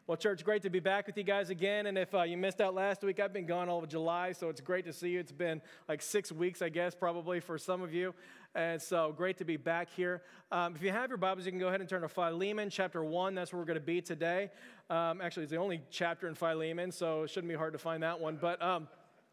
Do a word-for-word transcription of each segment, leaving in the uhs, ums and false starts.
Well, church, great to be back with you guys again. And if uh, you missed out last week, I've been gone all of July, so it's great to see you. It's been like six weeks, I guess, probably for some of you. And so great to be back here. Um, if you have your Bibles, you can go ahead and turn to Philemon chapter one. That's where we're going to be today. Um, actually, it's the only chapter in Philemon, so it shouldn't be hard to find that one. But um,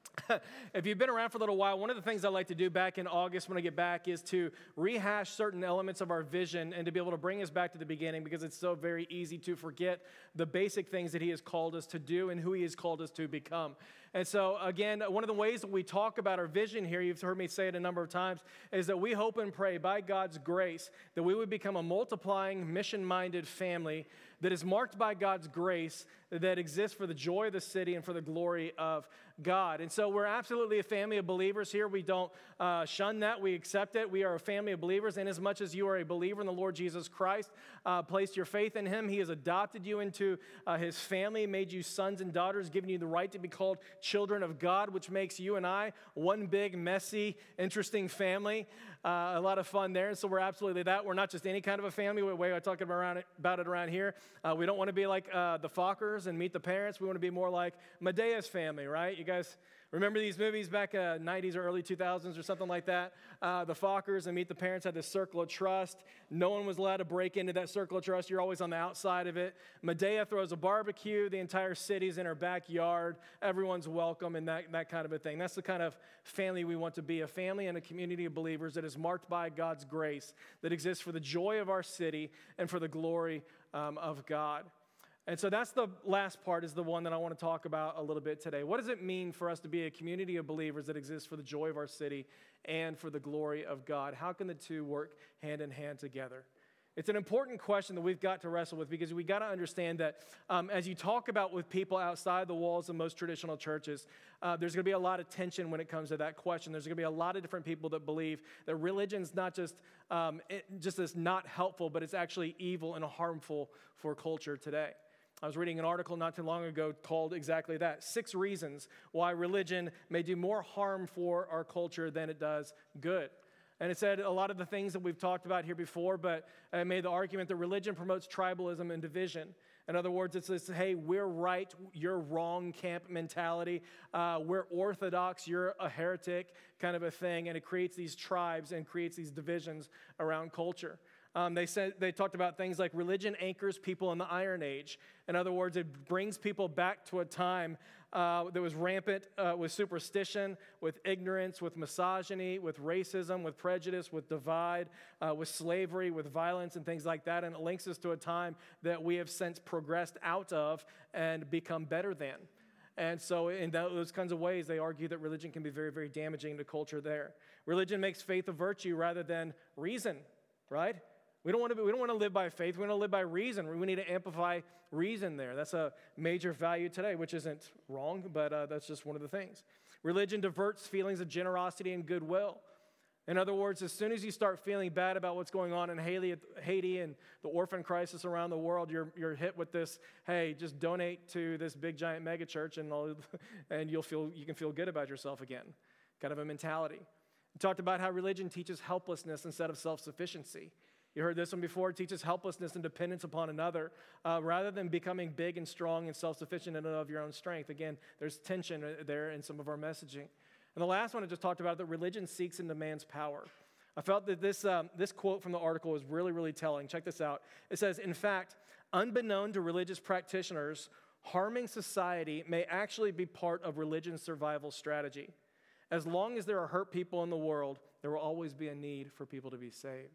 if you've been around for a little while, one of the things I like to do back in August when I get back is to rehash certain elements of our vision and to be able to bring us back to the beginning, because it's so very easy to forget the basic things that he has called us to do and who he has called us to become. And so, again, one of the ways that we talk about our vision here, you've heard me say it a number of times, is that we hope and pray by God's grace that we would become a multiplying, mission-minded family that is marked by God's grace, that exists for the joy of the city and for the glory of God. And so we're absolutely a family of believers here. We don't uh, shun that. We accept it. We are a family of believers. And as much as you are a believer in the Lord Jesus Christ, uh, placed your faith in him, he has adopted you into uh, his family, made you sons and daughters, given you the right to be called children of God, which makes you and I one big, messy, interesting family. Uh, a lot of fun there. And so we're absolutely that. We're not just any kind of a family. The way I talk about it, about it around here, uh, we don't want to be like uh, the Fockers and Meet the Parents. We want to be more like Medea's family, right? You guys remember these movies back uh, nineties or early two thousands or something like that? Uh, the Fockers and Meet the Parents had this circle of trust. No one was allowed to break into that circle of trust. You're always on the outside of it. Medea throws a barbecue. The entire city's in her backyard. Everyone's welcome and that, that kind of a thing. That's the kind of family we want to be, a family and a community of believers that is marked by God's grace, that exists for the joy of our city and for the glory um, of God. And so that's the last part, is the one that I want to talk about a little bit today. What does it mean for us to be a community of believers that exists for the joy of our city and for the glory of God? How can the two work hand in hand together? It's an important question that we've got to wrestle with, because we got to understand that um, as you talk about with people outside the walls of most traditional churches, uh, there's going to be a lot of tension when it comes to that question. There's going to be a lot of different people that believe that religion's not just um, it, just as not helpful, but it's actually evil and harmful for culture today. I was reading an article not too long ago called exactly that, Six Reasons Why Religion May Do More Harm for Our Culture Than It Does Good. And it said a lot of the things that we've talked about here before, but it made the argument that religion promotes tribalism and division. In other words, it's this, hey, we're right, you're wrong camp mentality. Uh, we're orthodox, you're a heretic kind of a thing. And it creates these tribes and creates these divisions around culture. Um, they said they talked about things like religion anchors people in the Iron Age. In other words, it brings people back to a time uh, that was rampant uh, with superstition, with ignorance, with misogyny, with racism, with prejudice, with divide, uh, with slavery, with violence and things like that. And it links us to a time that we have since progressed out of and become better than. And so in those kinds of ways, they argue that religion can be very, very damaging to culture there. Religion makes faith a virtue rather than reason, right? We don't want to be, we don't want to live by faith. We want to live by reason. We need to amplify reason there. That's a major value today, which isn't wrong, but uh, that's just one of the things. Religion diverts feelings of generosity and goodwill. In other words, as soon as you start feeling bad about what's going on in Haiti and the orphan crisis around the world, you're you're hit with this, hey, just donate to this big giant mega church and all, and you'll feel you can feel good about yourself again. Kind of a mentality. We talked about how religion teaches helplessness instead of self-sufficiency. You heard this one before. It teaches helplessness and dependence upon another uh, rather than becoming big and strong and self-sufficient in and of your own strength. Again, there's tension there in some of our messaging. And the last one I just talked about, that religion seeks and demands power. I felt that this, um, this quote from the article was really, really telling. Check this out. It says, in fact, unbeknown to religious practitioners, harming society may actually be part of religion's survival strategy. As long as there are hurt people in the world, there will always be a need for people to be saved.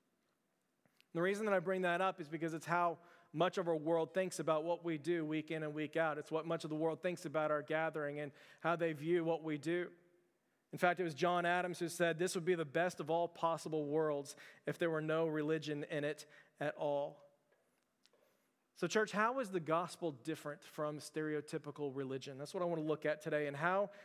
The reason that I bring that up is because it's how much of our world thinks about what we do week in and week out. It's what much of the world thinks about our gathering and how they view what we do. In fact, it was John Adams who said, this would be the best of all possible worlds if there were no religion in it at all. So church, how is the gospel different from stereotypical religion? That's what I want to look at today. And how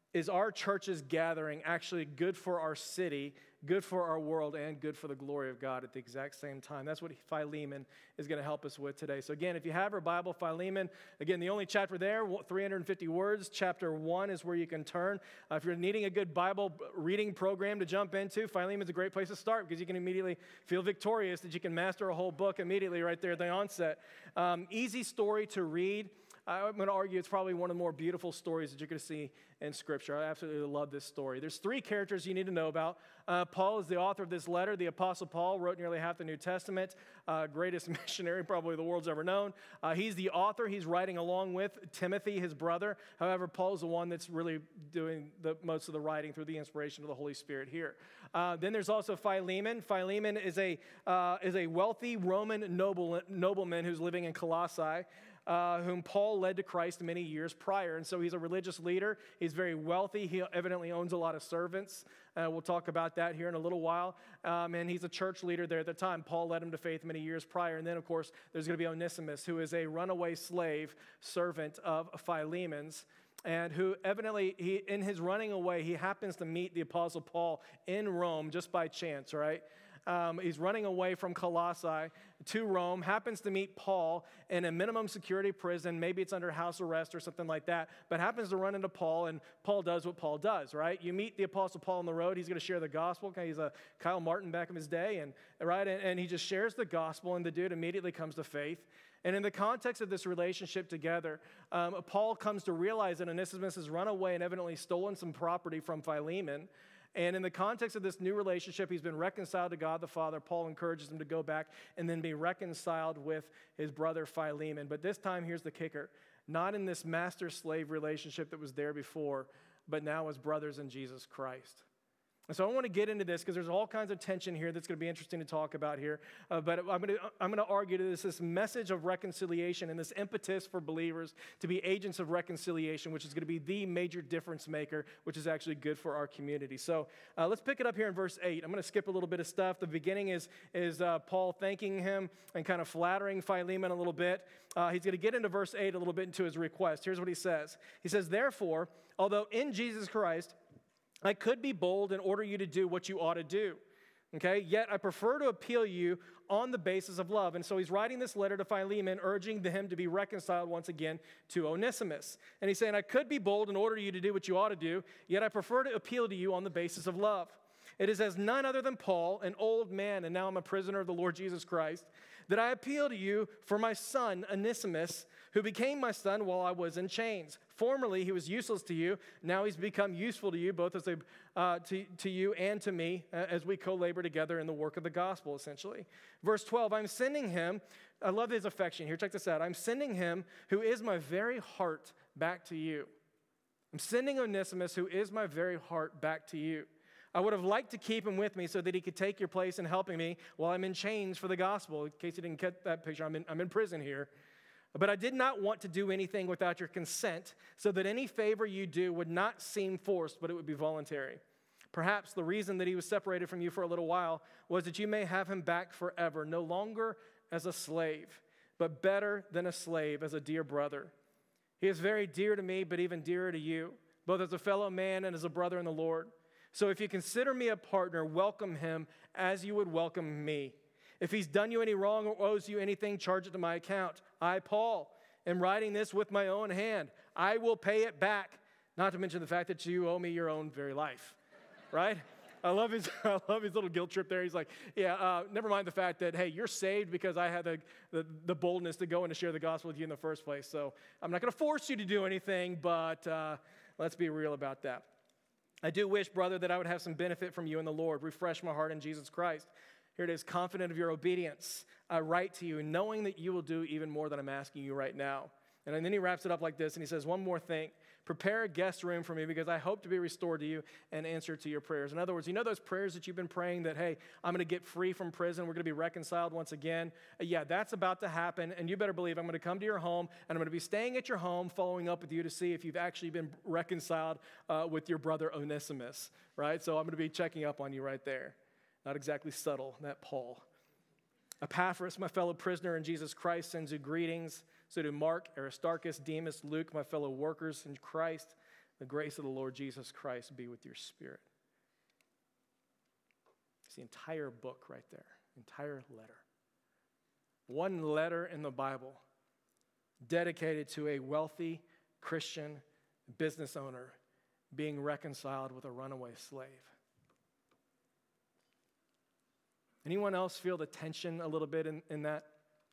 is our church's gathering actually good for our city, good for our world, and good for the glory of God at the exact same time? That's what Philemon is going to help us with today. So again, if you have your Bible, Philemon, again, the only chapter there, three hundred fifty words. Chapter one is where you can turn. Uh, if you're needing a good Bible reading program to jump into, Philemon is a great place to start because you can immediately feel victorious that you can master a whole book immediately right there at the onset. Um, easy story to read. I'm going to argue it's probably one of the more beautiful stories that you're going to see in Scripture. I absolutely love this story. There's three characters you need to know about. Uh, Paul is the author of this letter. The Apostle Paul wrote nearly half the New Testament, uh, greatest missionary probably the world's ever known. Uh, he's the author. He's writing along with Timothy, his brother. However, Paul's the one that's really doing the, most of the writing through the inspiration of the Holy Spirit here. Uh, then there's also Philemon. Philemon is a, uh, is a wealthy Roman noble, nobleman who's living in Colossae. Uh, whom Paul led to Christ many years prior. And so he's a religious leader. He's very wealthy. He evidently owns a lot of servants. Uh, we'll talk about that here in a little while. Um, and he's a church leader there at the time. Paul led him to faith many years prior. And then, of course, there's going to be Onesimus, who is a runaway slave servant of Philemon's, and who evidently, he, in his running away, he happens to meet the Apostle Paul in Rome just by chance, right? Um, he's running away from Colossae to Rome, happens to meet Paul in a minimum security prison. Maybe it's under house arrest or something like that, but happens to run into Paul, and Paul does what Paul does, right? You meet the Apostle Paul on the road. He's going to share the gospel. He's a Kyle Martin back in his day, and right, and, and he just shares the gospel, and the dude immediately comes to faith. And in the context of this relationship together, um, Paul comes to realize that Onesimus has run away and evidently stolen some property from Philemon. And in the context of this new relationship, he's been reconciled to God the Father. Paul encourages him to go back and then be reconciled with his brother Philemon. But this time, here's the kicker. Not in this master-slave relationship that was there before, but now as brothers in Jesus Christ. And so I want to get into this because there's all kinds of tension here that's going to be interesting to talk about here. Uh, but I'm going to I'm going to argue that this this message of reconciliation and this impetus for believers to be agents of reconciliation, which is going to be the major difference maker, which is actually good for our community. So uh, let's pick it up here in verse eight. I'm going to skip a little bit of stuff. The beginning is is uh, Paul thanking him and kind of flattering Philemon a little bit. Uh, he's going to get into verse eight a little bit into his request. Here's what he says. He says, "Therefore, although in Jesus Christ I could be bold and order you to do what you ought to do, okay? Yet I prefer to appeal you on the basis of love." And so he's writing this letter to Philemon, urging him to be reconciled once again to Onesimus. And he's saying, I could be bold and order you to do what you ought to do, yet I prefer to appeal to you on the basis of love. It is as none other than Paul, an old man, and now I'm a prisoner of the Lord Jesus Christ, that I appeal to you for my son, Onesimus, who became my son while I was in chains. Formerly, he was useless to you. Now he's become useful to you, both as a, uh, to, to you and to me, uh, as we co-labor together in the work of the gospel, essentially. Verse twelve, I'm sending him, I love his affection here, check this out. I'm sending him who is my very heart back to you. I'm sending Onesimus who is my very heart back to you. I would have liked to keep him with me so that he could take your place in helping me while I'm in chains for the gospel. In case you didn't get that picture, I'm in, I'm in prison here. But I did not want to do anything without your consent, so that any favor you do would not seem forced, but it would be voluntary. Perhaps the reason that he was separated from you for a little while was that you may have him back forever, no longer as a slave, but better than a slave, as a dear brother. He is very dear to me, but even dearer to you, both as a fellow man and as a brother in the Lord. So if you consider me a partner, welcome him as you would welcome me. If he's done you any wrong or owes you anything, charge it to my account. I, Paul, am writing this with my own hand. I will pay it back, not to mention the fact that you owe me your own very life, right? I love his I love his little guilt trip there. He's like, yeah, uh, never mind the fact that, hey, you're saved because I had the, the, the boldness to go and to share the gospel with you in the first place. So I'm not going to force you to do anything, but uh, let's be real about that. I do wish, brother, that I would have some benefit from you in the Lord. Refresh my heart in Jesus Christ. Here it is, confident of your obedience, I write to you, knowing that you will do even more than I'm asking you right now. And then he wraps it up like this, and he says, one more thing. Prepare a guest room for me because I hope to be restored to you and answer to your prayers. In other words, you know those prayers that you've been praying that, hey, I'm going to get free from prison. We're going to be reconciled once again. Uh, yeah, that's about to happen. And you better believe I'm going to come to your home, and I'm going to be staying at your home, following up with you to see if you've actually been reconciled uh, with your brother Onesimus, right? So I'm going to be checking up on you right there. Not exactly subtle, that Paul. Epaphras, my fellow prisoner in Jesus Christ, sends you greetings. So do Mark, Aristarchus, Demas, Luke, my fellow workers in Christ. The grace of the Lord Jesus Christ be with your spirit. It's the entire book right there, entire letter. One letter in the Bible dedicated to a wealthy Christian business owner being reconciled with a runaway slave. Anyone else feel the tension a little bit in, in that?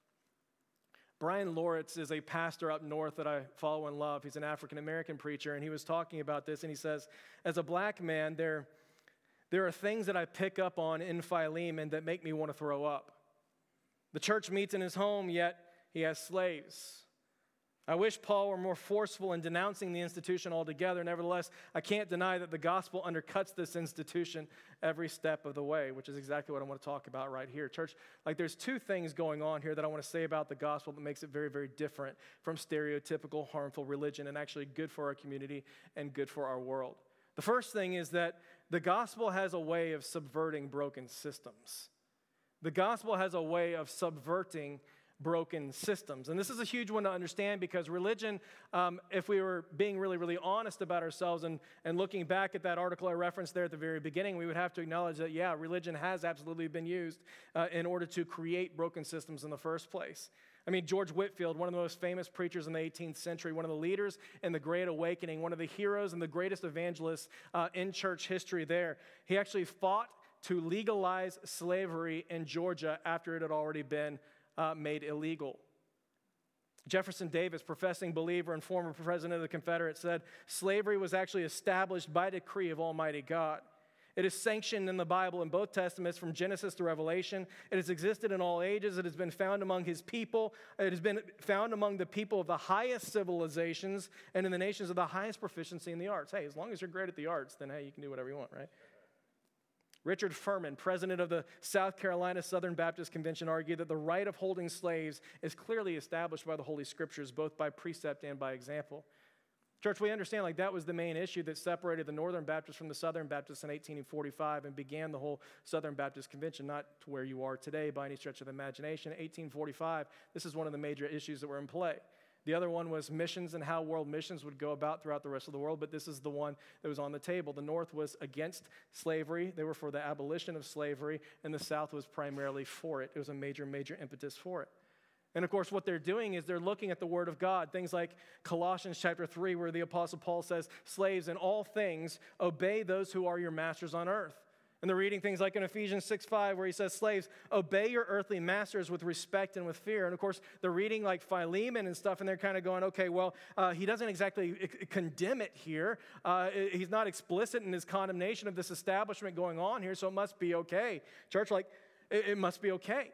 Brian Loritz is a pastor up north that I follow and love. He's an African-American preacher, and he was talking about this, and he says, as a black man, there, there are things that I pick up on in Philemon that make me want to throw up. The church meets in his home, yet he has slaves. I wish Paul were more forceful in denouncing the institution altogether. Nevertheless, I can't deny that the gospel undercuts this institution every step of the way, which is exactly what I want to talk about right here. Church, like there's two things going on here that I want to say about the gospel that makes it very, very different from stereotypical, harmful religion and actually good for our community and good for our world. The first thing is that the gospel has a way of subverting broken systems. The gospel has a way of subverting broken systems. And this is a huge one to understand because religion, um, if we were being really, really honest about ourselves and, and looking back at that article I referenced there at the very beginning, we would have to acknowledge that, yeah, religion has absolutely been used uh, in order to create broken systems in the first place. I mean, George Whitefield, one of the most famous preachers in the eighteenth century, one of the leaders in the Great Awakening, one of the heroes and the greatest evangelists uh, in church history there, he actually fought to legalize slavery in Georgia after it had already been Uh, made illegal. Jefferson Davis, professing believer and former president of the Confederates, said, slavery was actually established by decree of Almighty God. It is sanctioned in the Bible in both Testaments from Genesis to Revelation. It has existed in all ages. It has been found among his people. It has been found among the people of the highest civilizations and in the nations of the highest proficiency in the arts. Hey, as long as you're great at the arts, then hey, you can do whatever you want, right? Richard Furman, president of the South Carolina Southern Baptist Convention, argued that the right of holding slaves is clearly established by the Holy Scriptures, both by precept and by example. Church, we understand like that was the main issue that separated the Northern Baptists from the Southern Baptists in eighteen forty-five and began the whole Southern Baptist Convention, not to where you are today by any stretch of the imagination. eighteen forty-five, this is one of the major issues that were in play. The other one was missions and how world missions would go about throughout the rest of the world, but this is the one that was on the table. The North was against slavery. They were for the abolition of slavery, and the South was primarily for it. It was a major, major impetus for it. And of course, what they're doing is they're looking at the Word of God, things like Colossians chapter three, where the Apostle Paul says, slaves, in all things, obey those who are your masters on earth. And they're reading things like in Ephesians six five, where he says, slaves, obey your earthly masters with respect and with fear. And of course, they're reading like Philemon and stuff, and they're kind of going, okay, well, uh, he doesn't exactly condemn it here. Uh, he's not explicit in his condemnation of this establishment going on here, so it must be okay. Church, like, it, it must be okay.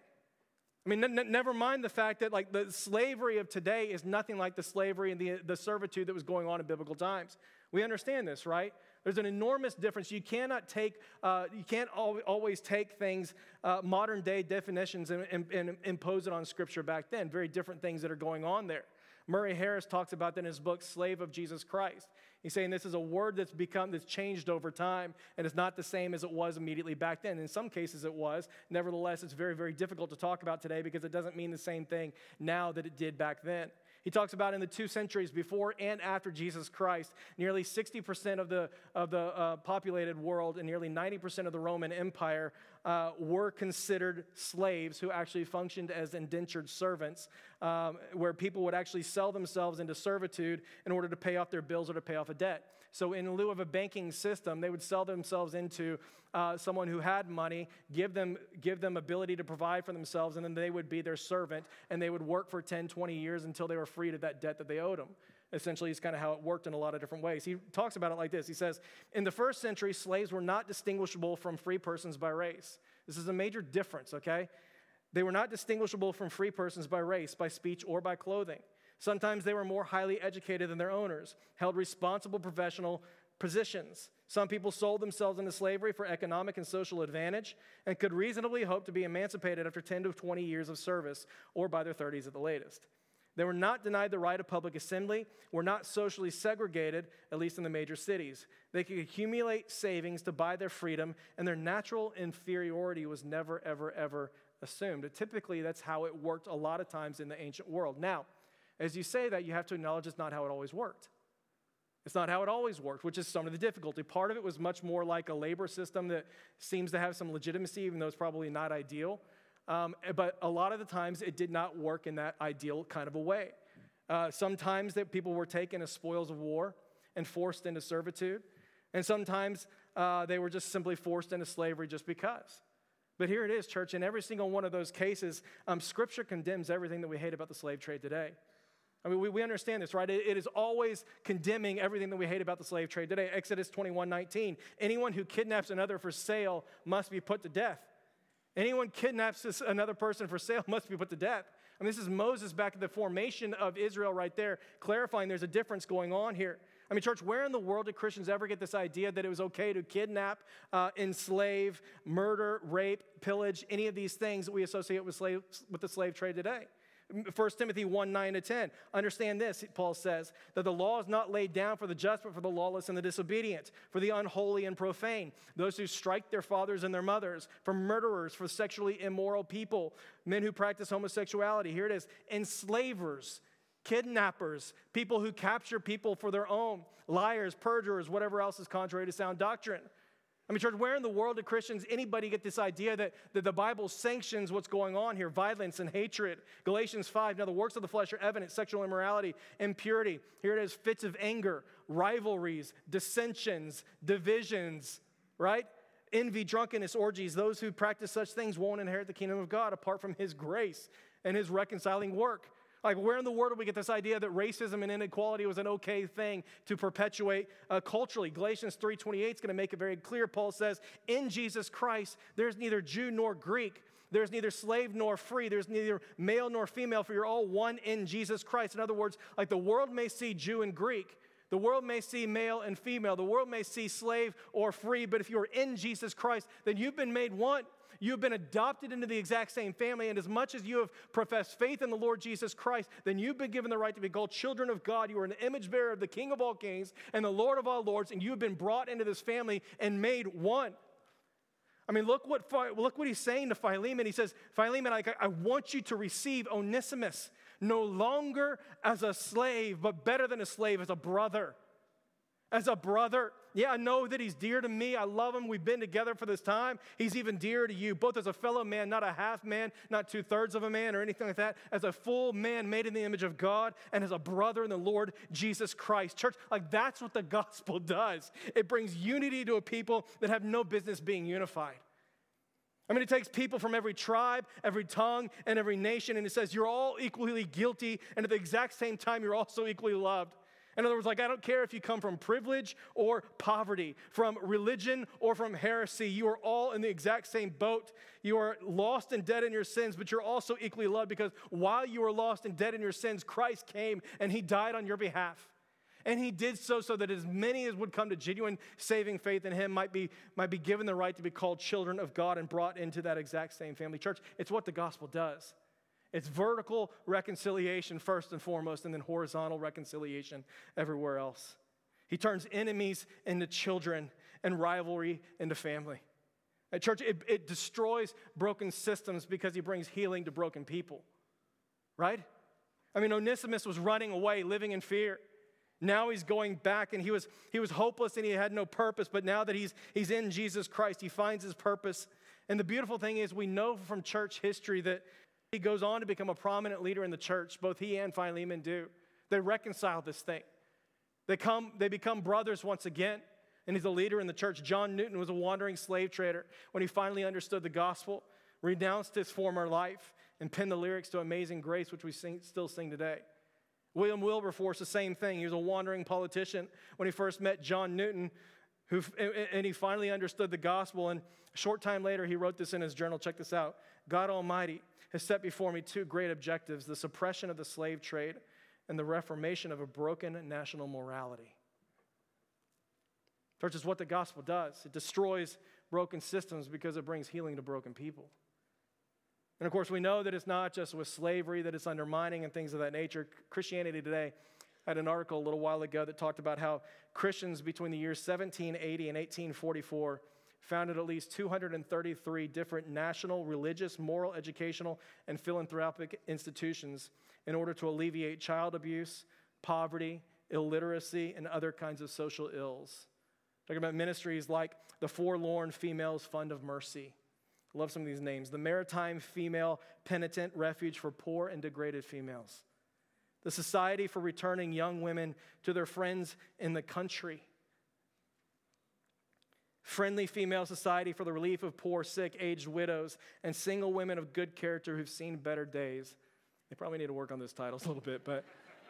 I mean, n- never mind the fact that like the slavery of today is nothing like the slavery and the, the servitude that was going on in biblical times. We understand this, right? There's an enormous difference. You cannot take, uh, you can't al- always take things, uh, modern day definitions and, and, and impose it on Scripture back then. Very different things that are going on there. Murray Harris talks about that in his book, Slave of Jesus Christ. He's saying this is a word that's become, that's changed over time, and it's not the same as it was immediately back then. In some cases it was. Nevertheless, it's very, very difficult to talk about today because it doesn't mean the same thing now that it did back then. He talks about in the two centuries before and after Jesus Christ, nearly sixty percent of the, of the uh, populated world and nearly ninety percent of the Roman Empire uh, were considered slaves who actually functioned as indentured servants, um, where people would actually sell themselves into servitude in order to pay off their bills or to pay off a debt. So in lieu of a banking system, they would sell themselves into uh, someone who had money, give them, give them ability to provide for themselves, and then they would be their servant, and they would work for ten, twenty years until they were freed of that debt that they owed them. Essentially, it's kind of how it worked in a lot of different ways. He talks about it like this. He says, in the first century, slaves were not distinguishable from free persons by race. This is a major difference, okay? They were not distinguishable from free persons by race, by speech, or by clothing. Sometimes they were more highly educated than their owners, held responsible professional positions. Some people sold themselves into slavery for economic and social advantage and could reasonably hope to be emancipated after ten to twenty years of service or by their thirties at the latest. They were not denied the right of public assembly, were not socially segregated, at least in the major cities. They could accumulate savings to buy their freedom, and their natural inferiority was never, ever, ever assumed. Typically, that's how it worked a lot of times in the ancient world. Now, as you say that, you have to acknowledge it's not how it always worked. It's not how it always worked, which is some of the difficulty. Part of it was much more like a labor system that seems to have some legitimacy, even though it's probably not ideal. Um, but a lot of the times, it did not work in that ideal kind of a way. Uh, sometimes that people were taken as spoils of war and forced into servitude. And sometimes uh, they were just simply forced into slavery just because. But here it is, church. In every single one of those cases, um, Scripture condemns everything that we hate about the slave trade today. I mean, we, we understand this, right? It, it is always condemning everything that we hate about the slave trade today. Exodus twenty-one nineteen, anyone who kidnaps another for sale must be put to death. Anyone kidnaps this, another person for sale must be put to death. I mean, this is Moses back at the formation of Israel right there, clarifying there's a difference going on here. I mean, church, where in the world did Christians ever get this idea that it was okay to kidnap, uh, enslave, murder, rape, pillage, any of these things that we associate with, slave, with the slave trade today? First Timothy one, nine to ten. Understand this, Paul says, that the law is not laid down for the just, but for the lawless and the disobedient, for the unholy and profane, those who strike their fathers and their mothers, for murderers, for sexually immoral people, men who practice homosexuality. Here it is, enslavers, kidnappers, people who capture people for their own, liars, perjurers, whatever else is contrary to sound doctrine. I mean, church, where in the world do Christians, anybody get this idea that, that the Bible sanctions what's going on here, violence and hatred? Galatians five, now the works of the flesh are evident, sexual immorality, impurity. Here it is, fits of anger, rivalries, dissensions, divisions, right? Envy, drunkenness, orgies. Those who practice such things won't inherit the kingdom of God apart from his grace and his reconciling work. Like, where in the world do we get this idea that racism and inequality was an okay thing to perpetuate uh, culturally? Galatians three twenty-eight is going to make it very clear. Paul says, in Jesus Christ, there's neither Jew nor Greek. There's neither slave nor free. There's neither male nor female, for you're all one in Jesus Christ. In other words, like the world may see Jew and Greek. The world may see male and female. The world may see slave or free. But if you're in Jesus Christ, then you've been made one. You've been adopted into the exact same family, and as much as you have professed faith in the Lord Jesus Christ, then you've been given the right to be called children of God. You are an image bearer of the King of all kings and the Lord of all lords, and you have been brought into this family and made one. I mean, look what look what he's saying to Philemon. He says, Philemon, I, I want you to receive Onesimus, no longer as a slave, but better than a slave, as a brother. As a brother. Yeah, I know that he's dear to me. I love him. We've been together for this time. He's even dearer to you, both as a fellow man, not a half man, not two-thirds of a man or anything like that, as a full man made in the image of God, and as a brother in the Lord Jesus Christ. Church, like that's what the gospel does. It brings unity to a people that have no business being unified. I mean, it takes people from every tribe, every tongue, and every nation, and it says you're all equally guilty, and at the exact same time, you're also equally loved. In other words, like, I don't care if you come from privilege or poverty, from religion or from heresy. You are all in the exact same boat. You are lost and dead in your sins, but you're also equally loved because while you were lost and dead in your sins, Christ came and he died on your behalf. And he did so so that as many as would come to genuine saving faith in him might be, might be given the right to be called children of God and brought into that exact same family. Church, it's what the gospel does. It's vertical reconciliation first and foremost, and then horizontal reconciliation everywhere else. He turns enemies into children and rivalry into family. At church, it, it destroys broken systems because he brings healing to broken people, right? I mean, Onesimus was running away, living in fear. Now he's going back, and he was, he was hopeless and he had no purpose, but now that he's, he's in Jesus Christ, he finds his purpose. And the beautiful thing is we know from church history that he goes on to become a prominent leader in the church. Both he and Philemon do. They reconcile this thing. They come, they become brothers once again, and he's a leader in the church. John Newton was a wandering slave trader. When he finally understood the gospel, renounced his former life, and penned the lyrics to Amazing Grace, which we sing, still sing today. William Wilberforce, the same thing. He was a wandering politician when he first met John Newton, who, and he finally understood the gospel. And a short time later, he wrote this in his journal. Check this out. God Almighty has set before me two great objectives: the suppression of the slave trade and the reformation of a broken national morality. Church, is what the gospel does. It destroys broken systems because it brings healing to broken people. And of course, we know that it's not just with slavery that it's undermining and things of that nature. Christianity Today had an article a little while ago that talked about how Christians between the years seventeen eighty and eighteen forty-four founded at least two hundred thirty-three different national, religious, moral, educational, and philanthropic institutions in order to alleviate child abuse, poverty, illiteracy, and other kinds of social ills. Talking about ministries like the Forlorn Females Fund of Mercy. I love some of these names. The Maritime Female Penitent Refuge for Poor and Degraded Females. The Society for Returning Young Women to Their Friends in the Country. Friendly Female Society for the Relief of Poor, Sick, Aged Widows, and Single Women of Good Character Who've Seen Better Days. They probably need to work on those titles a little bit, but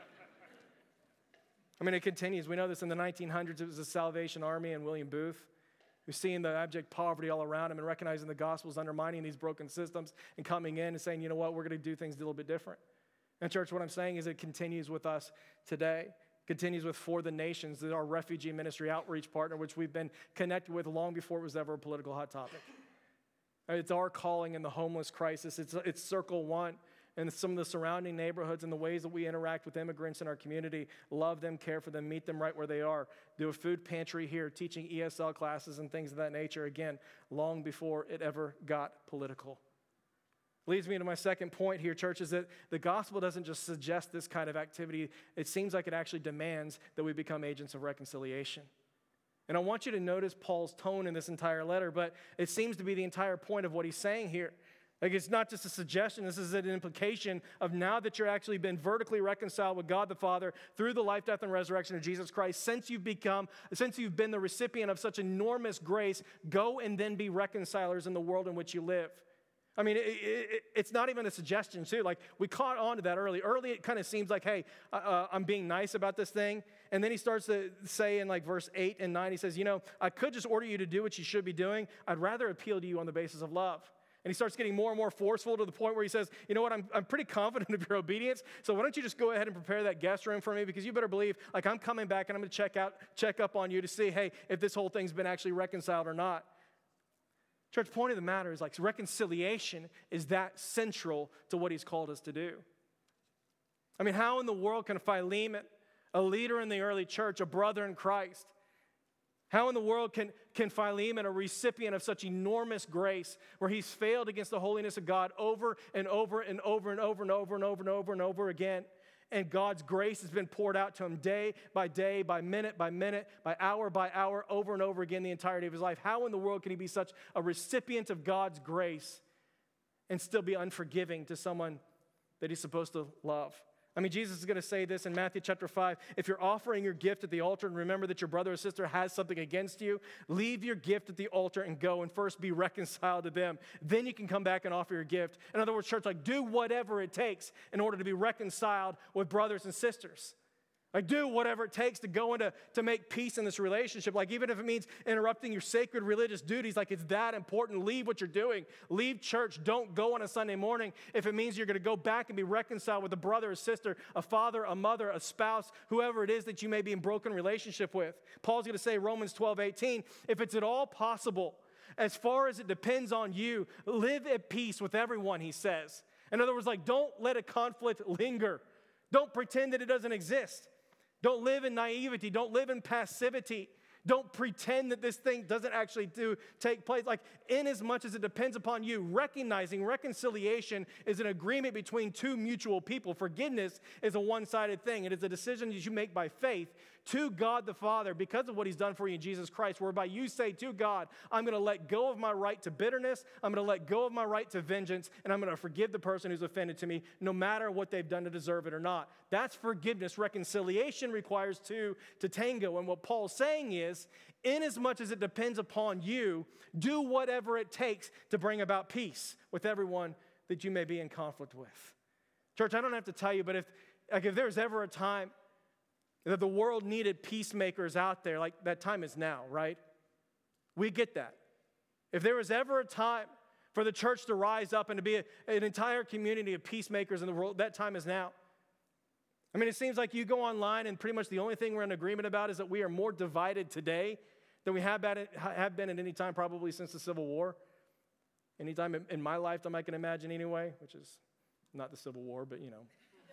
I mean, it continues. We know this in the nineteen hundreds. It was the Salvation Army and William Booth, who's seeing the abject poverty all around him and recognizing the gospel is undermining these broken systems and coming in and saying, you know what, we're going to do things a little bit different. And church, what I'm saying is it continues with us today. Continues with For the Nations, our refugee ministry outreach partner, which we've been connected with long before it was ever a political hot topic. It's our calling in the homeless crisis. It's, it's Circle One. And some of the surrounding neighborhoods and the ways that we interact with immigrants in our community, love them, care for them, meet them right where they are, do a food pantry here, teaching E S L classes and things of that nature, again, long before it ever got political. Leads me to my second point here, church, is that the gospel doesn't just suggest this kind of activity. It seems like it actually demands that we become agents of reconciliation. And I want you to notice Paul's tone in this entire letter, but it seems to be the entire point of what he's saying here. Like, it's not just a suggestion. This is an implication of now that you're actually been vertically reconciled with God the Father through the life, death, and resurrection of Jesus Christ. Since you've become, since you've been the recipient of such enormous grace, go and then be reconcilers in the world in which you live. I mean, it, it, it's not even a suggestion, too. Like, we caught on to that early. Early, it kind of seems like, hey, uh, I'm being nice about this thing. And then he starts to say in like verse eight and nine, he says, you know, I could just order you to do what you should be doing. I'd rather appeal to you on the basis of love. And he starts getting more and more forceful to the point where he says, you know what, I'm, I'm pretty confident of your obedience, so why don't you just go ahead and prepare that guest room for me, because you better believe, like, I'm coming back and I'm going to check out, check up on you to see, hey, if this whole thing's been actually reconciled or not. Church, point of the matter is, like, reconciliation is that central to what he's called us to do. I mean, how in the world can Philemon, a leader in the early church, a brother in Christ, how in the world can, can Philemon, a recipient of such enormous grace, where he's failed against the holiness of God over and over and over and over and over and over and over and over again, and God's grace has been poured out to him day by day, by minute by minute, by hour by hour, over and over again the entirety of his life? How in the world can he be such a recipient of God's grace and still be unforgiving to someone that he's supposed to love? I mean, Jesus is going to say this in Matthew chapter five. If you're offering your gift at the altar and remember that your brother or sister has something against you, leave your gift at the altar and go and first be reconciled to them. Then you can come back and offer your gift. In other words, church, like, do whatever it takes in order to be reconciled with brothers and sisters. Like, do whatever it takes to go into to make peace in this relationship. Like, even if it means interrupting your sacred religious duties, like, it's that important. Leave what you're doing. Leave church. Don't go on a Sunday morning if it means you're going to go back and be reconciled with a brother or sister, a father, a mother, a spouse, whoever it is that you may be in broken relationship with. Paul's going to say, Romans twelve eighteen, if it's at all possible, as far as it depends on you, live at peace with everyone, he says. In other words, like, don't let a conflict linger. Don't pretend that it doesn't exist. Don't live in naivety. Don't live in passivity. Don't pretend that this thing doesn't actually do take place. Like, in as much as it depends upon you, recognizing reconciliation is an agreement between two mutual people. Forgiveness is a one-sided thing. It is a decision that you make by faith to God the Father because of what he's done for you in Jesus Christ, whereby you say to God, I'm going to let go of my right to bitterness, I'm going to let go of my right to vengeance, and I'm going to forgive the person who's offended to me, no matter what they've done to deserve it or not. That's forgiveness. Reconciliation requires two to tango, and what Paul's saying is, inasmuch as it depends upon you, do whatever it takes to bring about peace with everyone that you may be in conflict with. Church, I don't have to tell you, but if, like, if there's ever a time that the world needed peacemakers out there, like, that time is now, right? We get that. If there was ever a time for the church to rise up and to be a, an entire community of peacemakers in the world, that time is now. I mean, it seems like you go online and pretty much the only thing we're in agreement about is that we are more divided today than we have been, have been at any time probably since the Civil War. Any time in my lifetime I can imagine anyway, which is not the Civil War, but you know.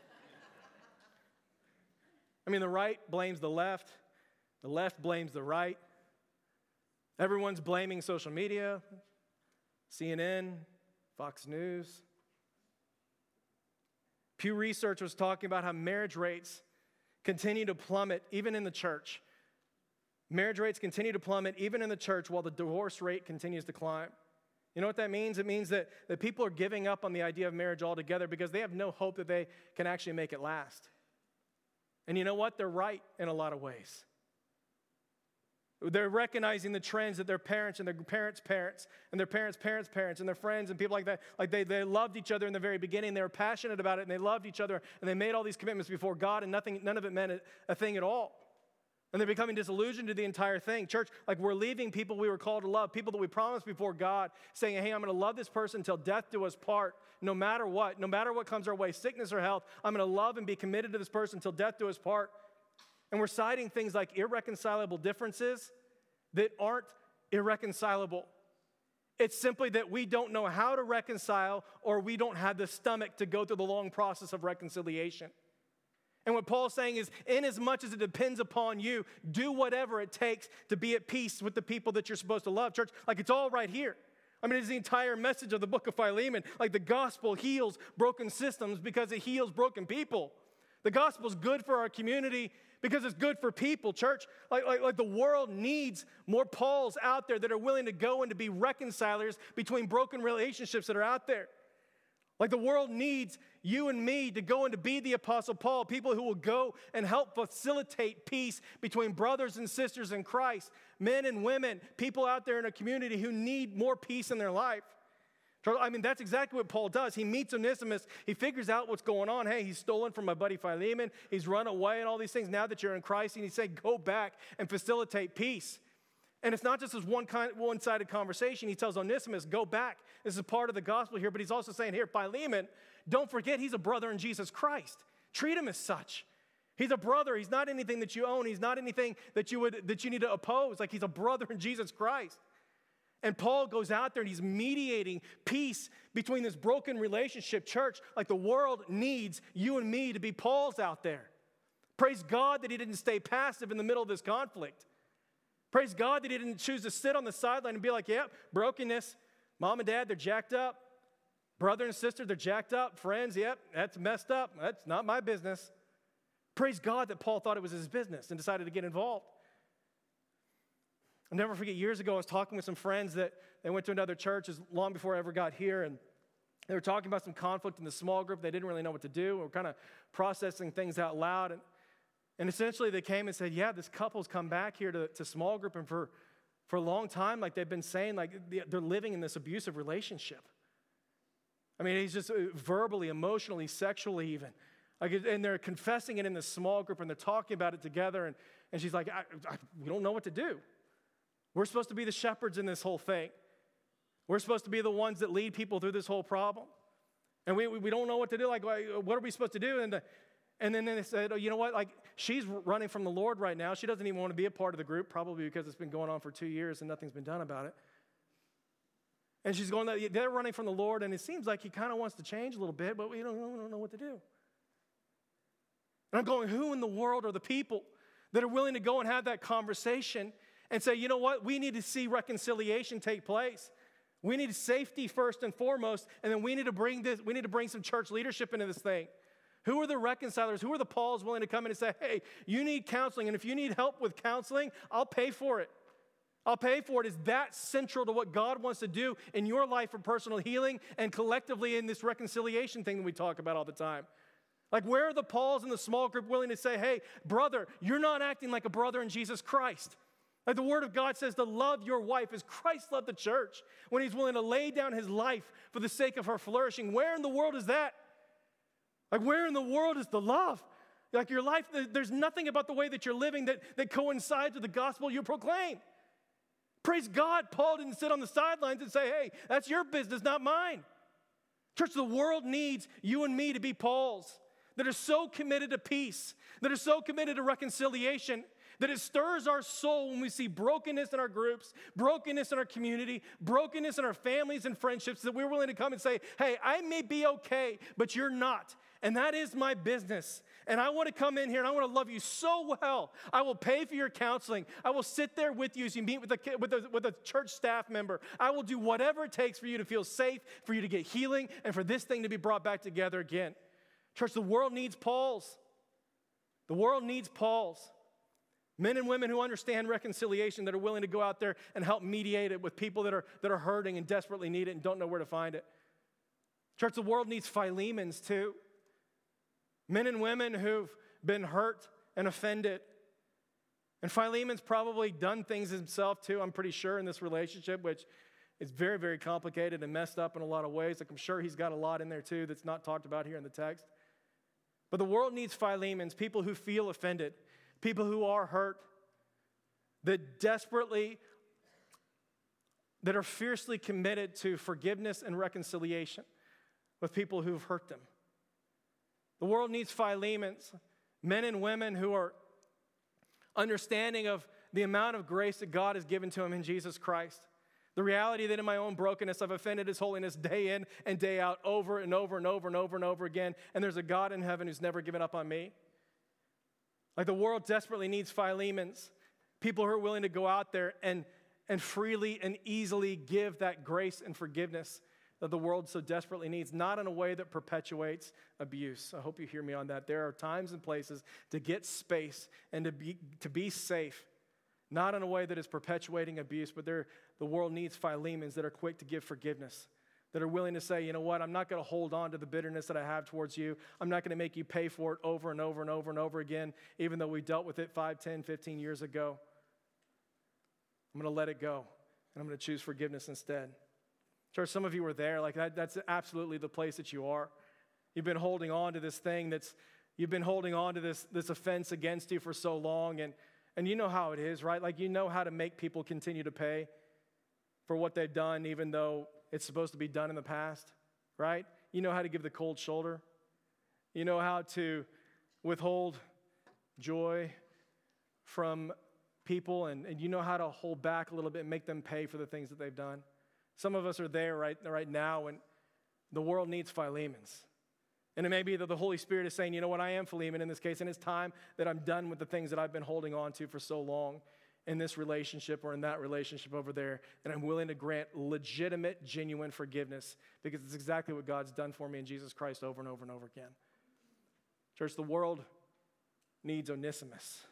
I mean, the right blames the left. The left blames the right. Everyone's blaming social media, C N N, Fox News. Pew Research was talking about how marriage rates continue to plummet even in the church. Marriage rates continue to plummet even in the church while the divorce rate continues to climb. You know what that means? It means that, that people are giving up on the idea of marriage altogether because they have no hope that they can actually make it last. And you know what? They're right in a lot of ways. They're recognizing the trends that their parents and their parents' parents and their parents' parents' parents and their friends and people like that, like they, they loved each other in the very beginning. They were passionate about it and they loved each other and they made all these commitments before God and nothing, none of it meant a, a thing at all. And they're becoming disillusioned to the entire thing. Church, like we're leaving people we were called to love, people that we promised before God, saying, hey, I'm going to love this person until death do us part, no matter what, no matter what comes our way, sickness or health, I'm going to love and be committed to this person until death do us part. And we're citing things like irreconcilable differences that aren't irreconcilable. It's simply that we don't know how to reconcile or we don't have the stomach to go through the long process of reconciliation. And what Paul's saying is, in as much as it depends upon you, do whatever it takes to be at peace with the people that you're supposed to love. Church, like it's all right here. I mean, it's the entire message of the book of Philemon. Like the gospel heals broken systems because it heals broken people. The gospel is good for our community because it's good for people, church. Like, like, like the world needs more Pauls out there that are willing to go and to be reconcilers between broken relationships that are out there. Like the world needs you and me to go and to be the Apostle Paul, people who will go and help facilitate peace between brothers and sisters in Christ, men and women, people out there in a community who need more peace in their life. I mean, that's exactly what Paul does. He meets Onesimus. He figures out what's going on. Hey, he's stolen from my buddy Philemon. He's run away and all these things. Now that you're in Christ, and he said, go back and facilitate peace. And it's not just this one kind, one-sided conversation. He tells Onesimus, go back. This is part of the gospel here. But he's also saying here, Philemon, don't forget he's a brother in Jesus Christ. Treat him as such. He's a brother. He's not anything that you own. He's not anything that you would that you need to oppose. Like he's a brother in Jesus Christ. And Paul goes out there and he's mediating peace between this broken relationship. Church, like the world needs you and me to be Pauls out there. Praise God that he didn't stay passive in the middle of this conflict. Praise God that he didn't choose to sit on the sideline and be like, yep, brokenness. Mom and dad, they're jacked up. Brother and sister, they're jacked up. Friends, yep, that's messed up. That's not my business. Praise God that Paul thought it was his business and decided to get involved. I'll never forget, years ago, I was talking with some friends that they went to another church as long before I ever got here, and they were talking about some conflict in the small group. They didn't really know what to do. We were kind of processing things out loud, and And essentially they came and said, yeah, this couple's come back here to, to small group, and for, for a long time, like they've been saying, like they're living in this abusive relationship. I mean, he's just verbally, emotionally, sexually even. Like, and they're confessing it in this small group, and they're talking about it together, and, and she's like, I, I, we don't know what to do. We're supposed to be the shepherds in this whole thing. We're supposed to be the ones that lead people through this whole problem. And we, we don't know what to do. Like, what are we supposed to do? And the, And then they said, oh, you know what, like, she's running from the Lord right now. She doesn't even want to be a part of the group, probably because it's been going on for two years and nothing's been done about it. And she's going, they're running from the Lord, and it seems like he kind of wants to change a little bit, but we don't, we don't know what to do. And I'm going, who in the world are the people that are willing to go and have that conversation and say, you know what, we need to see reconciliation take place. We need safety first and foremost, and then we need to bring this, we need to bring some church leadership into this thing. Who are the reconcilers? Who are the Pauls willing to come in and say, hey, you need counseling, and if you need help with counseling, I'll pay for it. I'll pay for it. Is that central to what God wants to do in your life for personal healing and collectively in this reconciliation thing that we talk about all the time? Like, where are the Pauls in the small group willing to say, hey, brother, you're not acting like a brother in Jesus Christ? Like the Word of God says to love your wife as Christ loved the church when he's willing to lay down his life for the sake of her flourishing. Where in the world is that? Like, where in the world is the love? Like, your life, there's nothing about the way that you're living that, that coincides with the gospel you proclaim. Praise God, Paul didn't sit on the sidelines and say, hey, that's your business, not mine. Church, the world needs you and me to be Pauls that are so committed to peace, that are so committed to reconciliation, that it stirs our soul when we see brokenness in our groups, brokenness in our community, brokenness in our families and friendships, that we're willing to come and say, hey, I may be okay, but you're not. And that is my business. And I want to come in here and I want to love you so well. I will pay for your counseling. I will sit there with you as you meet with a, with a, with a church staff member. I will do whatever it takes for you to feel safe, for you to get healing, and for this thing to be brought back together again. Church, the world needs Pauls. The world needs Pauls. Men and women who understand reconciliation, that are willing to go out there and help mediate it with people that are, that are hurting and desperately need it and don't know where to find it. Church, the world needs Philemons too. Men and women who've been hurt and offended. And Philemon's probably done things himself too, I'm pretty sure, in this relationship, which is very, very complicated and messed up in a lot of ways. Like I'm sure he's got a lot in there too that's not talked about here in the text. But the world needs Philemons, people who feel offended, people who are hurt, that desperately, that are fiercely committed to forgiveness and reconciliation with people who've hurt them. The world needs Philemons, men and women who are understanding of the amount of grace that God has given to them in Jesus Christ. The reality that in my own brokenness, I've offended His holiness day in and day out, over and over and over and over and over again, and there's a God in heaven who's never given up on me. Like the world desperately needs Philemons, people who are willing to go out there and, and freely and easily give that grace and forgiveness that the world so desperately needs, not in a way that perpetuates abuse. I hope you hear me on that. There are times and places to get space and to be, to be safe, not in a way that is perpetuating abuse, but there, the world needs Philemons that are quick to give forgiveness, that are willing to say, you know what, I'm not going to hold on to the bitterness that I have towards you. I'm not going to make you pay for it over and over and over and over again, even though we dealt with it five, ten, fifteen years ago. I'm going to let it go, and I'm going to choose forgiveness instead. Church, some of you were there. Like that, that's absolutely the place that you are. You've been holding on to this thing that's, you've been holding on to this, this offense against you for so long, and, and you know how it is, right? Like you know how to make people continue to pay for what they've done, even though it's supposed to be done in the past, right? You know how to give the cold shoulder. You know how to withhold joy from people, and, and you know how to hold back a little bit and make them pay for the things that they've done. Some of us are there right, right now, and the world needs Philemons. And it may be that the Holy Spirit is saying, you know what, I am Philemon in this case, and it's time that I'm done with the things that I've been holding on to for so long in this relationship or in that relationship over there, and I'm willing to grant legitimate, genuine forgiveness because it's exactly what God's done for me in Jesus Christ over and over and over again. Church, the world needs Onesimus.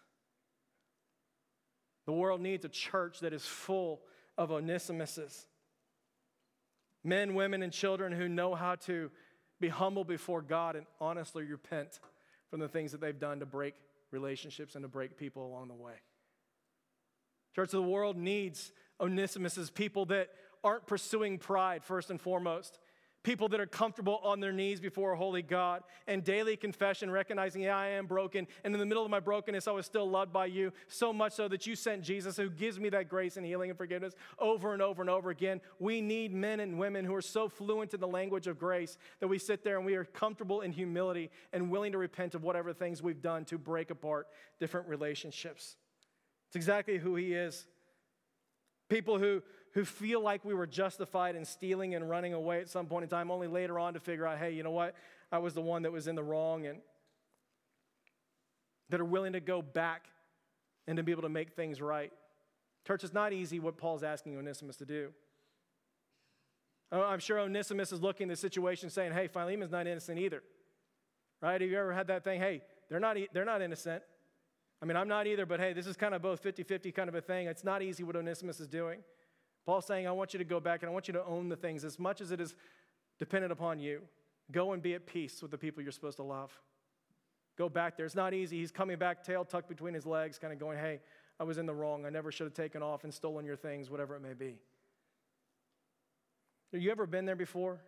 The world needs a church that is full of Onesimuses. Men, women, and children who know how to be humble before God and honestly repent from the things that they've done to break relationships and to break people along the way. Church, the world needs Onesimuses, people that aren't pursuing pride first and foremost, people that are comfortable on their knees before a holy God and daily confession, recognizing, yeah, I am broken, and in the middle of my brokenness, I was still loved by you, so much so that you sent Jesus, who gives me that grace and healing and forgiveness over and over and over again. We need men and women who are so fluent in the language of grace that we sit there and we are comfortable in humility and willing to repent of whatever things we've done to break apart different relationships. It's exactly who he is. People who who feel like we were justified in stealing and running away at some point in time, only later on to figure out, hey, you know what? I was the one that was in the wrong, and that are willing to go back and to be able to make things right. Church, it's not easy what Paul's asking Onesimus to do. I'm sure Onesimus is looking at the situation saying, hey, Philemon's not innocent either. Right? Have you ever had that thing? Hey, they're not, they're not innocent. I mean, I'm not either, but hey, this is kind of both fifty-fifty kind of a thing. It's not easy what Onesimus is doing. Paul's saying, I want you to go back and I want you to own the things as much as it is dependent upon you. Go and be at peace with the people you're supposed to love. Go back there. It's not easy. He's coming back, tail tucked between his legs, kind of going, hey, I was in the wrong. I never should have taken off and stolen your things, whatever it may be. Have you ever been there before?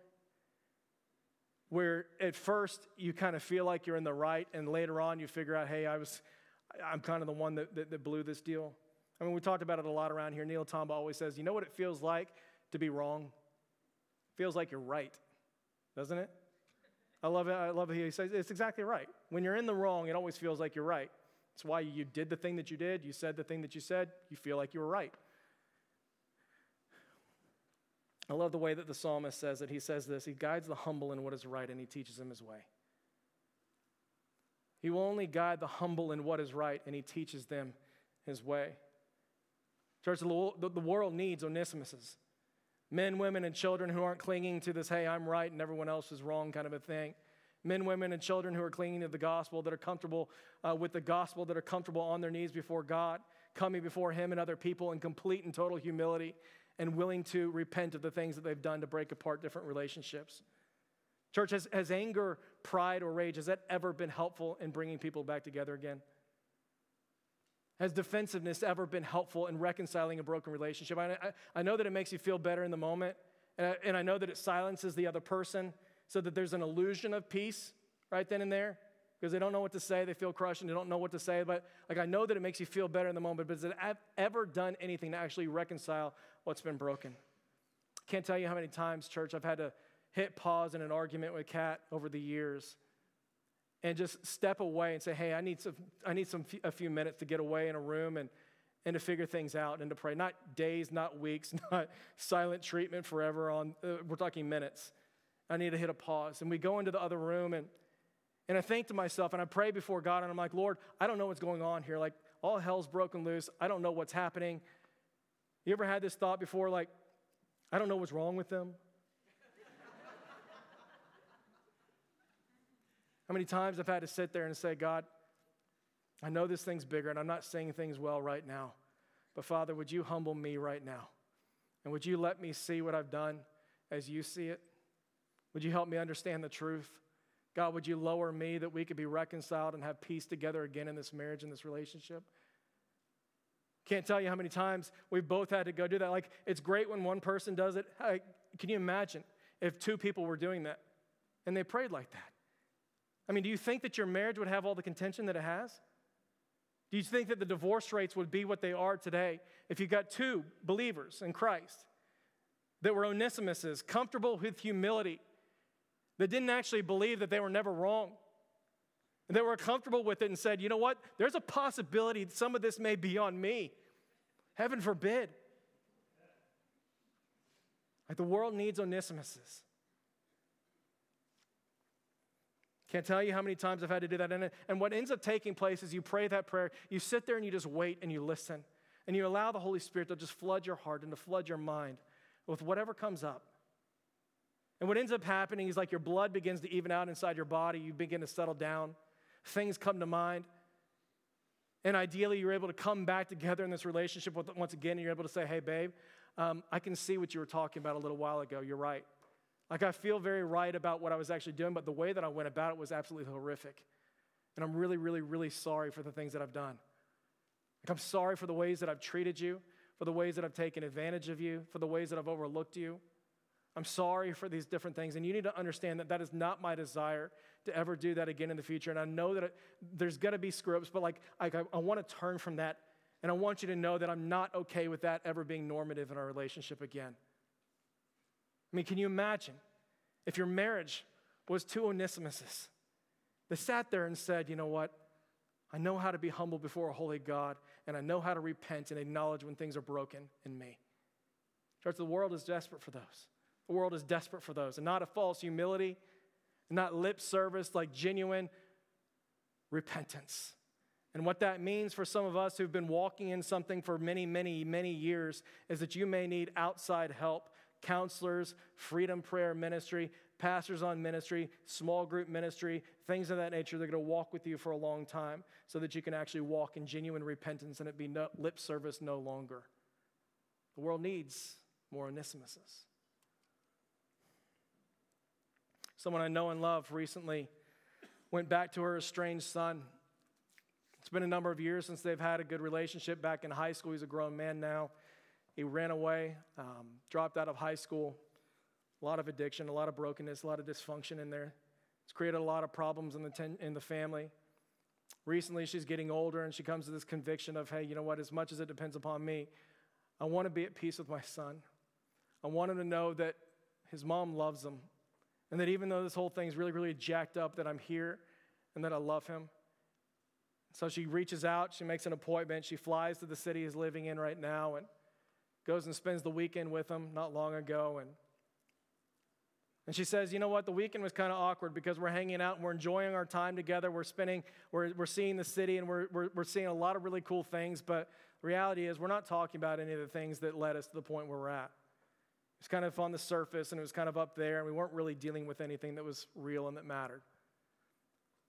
Where at first you kind of feel like you're in the right, and later on you figure out, hey, I was, I'm kind of the one that, that, that blew this deal. I mean, we talked about it a lot around here. Neil Tomba always says, you know what it feels like to be wrong? It feels like you're right, doesn't it? I love it. I love it. He says it's exactly right. When you're in the wrong, it always feels like you're right. It's why you did the thing that you did. You said the thing that you said. You feel like you were right. I love the way that the psalmist says it. He says this, he guides the humble in what is right, and he teaches them his way. He will only guide the humble in what is right, and he teaches them his way. Church, the world needs Onesimuses. Men, women, and children who aren't clinging to this, hey, I'm right and everyone else is wrong kind of a thing. Men, women, and children who are clinging to the gospel, that are comfortable uh, with the gospel, that are comfortable on their knees before God, coming before him and other people in complete and total humility and willing to repent of the things that they've done to break apart different relationships. Church, has, has anger, pride, or rage, has that ever been helpful in bringing people back together again? Has defensiveness ever been helpful in reconciling a broken relationship? I, I, I know that it makes you feel better in the moment, and I, and I know that it silences the other person so that there's an illusion of peace right then and there, because they don't know what to say, they feel crushed, and they don't know what to say. But like I know that it makes you feel better in the moment, but has it ever done anything to actually reconcile what's been broken? Can't tell you how many times, church, I've had to hit pause in an argument with Kat over the years and just step away and say, hey, I need some, I need some a few minutes to get away in a room and, and to figure things out and to pray. Not days, not weeks, not silent treatment forever. On uh, we're talking minutes. I need to hit a pause. And we go into the other room, and And I think to myself, and I pray before God, and I'm like, Lord, I don't know what's going on here. Like, all hell's broken loose. I don't know what's happening. You ever had this thought before, like, I don't know what's wrong with them? How many times I've had to sit there and say, God, I know this thing's bigger, and I'm not saying things well right now. But Father, would you humble me right now? And would you let me see what I've done as you see it? Would you help me understand the truth? God, would you lower me that we could be reconciled and have peace together again in this marriage and this relationship? Can't tell you how many times we've both had to go do that. Like, it's great when one person does it. Hey, can you imagine if two people were doing that and they prayed like that? I mean, do you think that your marriage would have all the contention that it has? Do you think that the divorce rates would be what they are today if you got two believers in Christ that were Onesimuses, comfortable with humility, that didn't actually believe that they were never wrong, and they were comfortable with it and said, you know what, there's a possibility that some of this may be on me. Heaven forbid. Like, the world needs Onesimuses. Can't tell you how many times I've had to do that. And, and what ends up taking place is you pray that prayer, you sit there and you just wait and you listen, and you allow the Holy Spirit to just flood your heart and to flood your mind with whatever comes up. And what ends up happening is, like, your blood begins to even out inside your body. You begin to settle down. Things come to mind. And ideally, you're able to come back together in this relationship with, once again, and you're able to say, hey, babe, um, I can see what you were talking about a little while ago. You're right. Like, I feel very right about what I was actually doing, but the way that I went about it was absolutely horrific. And I'm really, really, really sorry for the things that I've done. Like, I'm sorry for the ways that I've treated you, for the ways that I've taken advantage of you, for the ways that I've overlooked you. I'm sorry for these different things, and you need to understand that that is not my desire to ever do that again in the future. And I know that it, there's going to be screw-ups, but like I, I want to turn from that, and I want you to know that I'm not okay with that ever being normative in our relationship again. I mean, can you imagine if your marriage was two Onesimuses that sat there and said, you know what, I know how to be humble before a holy God, and I know how to repent and acknowledge when things are broken in me. Church, the world is desperate for those. The world is desperate for those, and not a false humility, not lip service, like genuine repentance. And what that means for some of us who've been walking in something for many, many, many years is that you may need outside help, counselors, freedom prayer ministry, pastors on ministry, small group ministry, things of that nature. They're going to walk with you for a long time so that you can actually walk in genuine repentance and it be no, lip service no longer. The world needs more Onesimuses. Someone I know and love recently went back to her estranged son. It's been a number of years since they've had a good relationship. Back in high school, he's a grown man now. He ran away, um, dropped out of high school. A lot of addiction, a lot of brokenness, a lot of dysfunction in there. It's created a lot of problems in the ten, in the family. Recently, she's getting older, and she comes to this conviction of, hey, you know what, as much as it depends upon me, I want to be at peace with my son. I want him to know that his mom loves him, and that even though this whole thing is really, really jacked up, that I'm here and that I love him. So she reaches out, she makes an appointment, she flies to the city he's living in right now and goes and spends the weekend with him not long ago. And, and she says, you know what, the weekend was kind of awkward because we're hanging out and we're enjoying our time together. We're spending, we're, we're seeing the city and we're, we're, we're seeing a lot of really cool things. But the reality is we're not talking about any of the things that led us to the point where we're at. It was kind of on the surface and it was kind of up there, and we weren't really dealing with anything that was real and that mattered.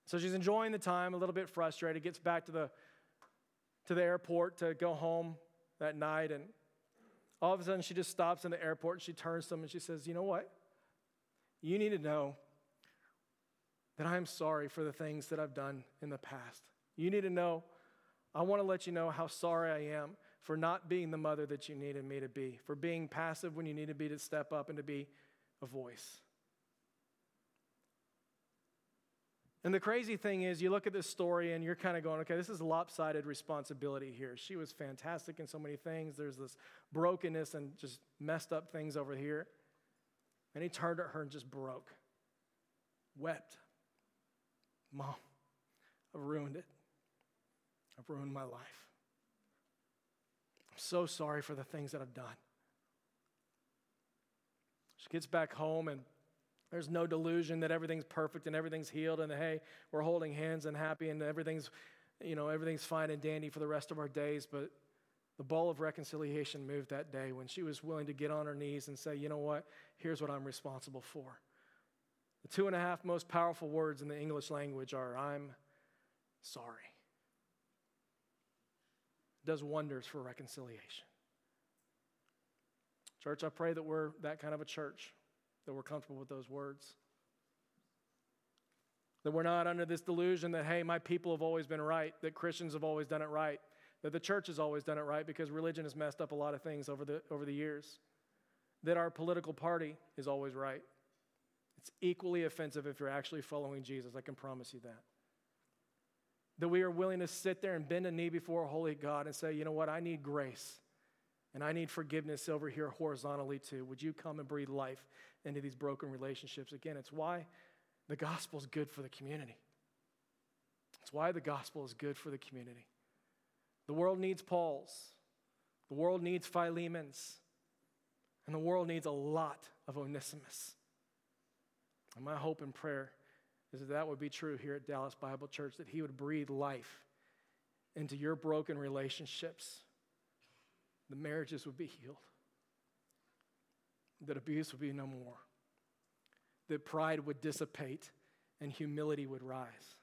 So she's enjoying the time, a little bit frustrated, gets back to the, to the airport to go home that night, and all of a sudden she just stops in the airport and she turns to him and she says, you know what? You need to know that I am sorry for the things that I've done in the past. You need to know, I want to let you know how sorry I am for not being the mother that you needed me to be, for being passive when you needed me to step up and to be a voice. And the crazy thing is, you look at this story and you're kind of going, okay, this is a lopsided responsibility here. She was fantastic in so many things. There's this brokenness and just messed up things over here. And he turned at her and just broke, wept. Mom, I've ruined it. I've ruined my life. I'm so sorry for the things that I've done. She gets back home and there's no delusion that everything's perfect and everything's healed and hey, we're holding hands and happy and everything's, you know, everything's fine and dandy for the rest of our days. But the ball of reconciliation moved that day when she was willing to get on her knees and say, you know what, here's what I'm responsible for. The two and a half most powerful words in the English language are, I'm sorry. It does wonders for reconciliation. Church, I pray that we're that kind of a church, that we're comfortable with those words. That we're not under this delusion that, hey, my people have always been right, that Christians have always done it right, that the church has always done it right because religion has messed up a lot of things over the, over the years, that our political party is always right. It's equally offensive if you're actually following Jesus, I can promise you that. That we are willing to sit there and bend a knee before a holy God and say, you know what, I need grace. And I need forgiveness over here horizontally too. Would you come and breathe life into these broken relationships? Again, it's why the gospel is good for the community. It's why the gospel is good for the community. The world needs Pauls. The world needs Philemons. And the world needs a lot of Onesimus. And my hope and prayer is that that would be true here at Dallas Bible Church, that he would breathe life into your broken relationships. The marriages would be healed. That abuse would be no more. That pride would dissipate and humility would rise.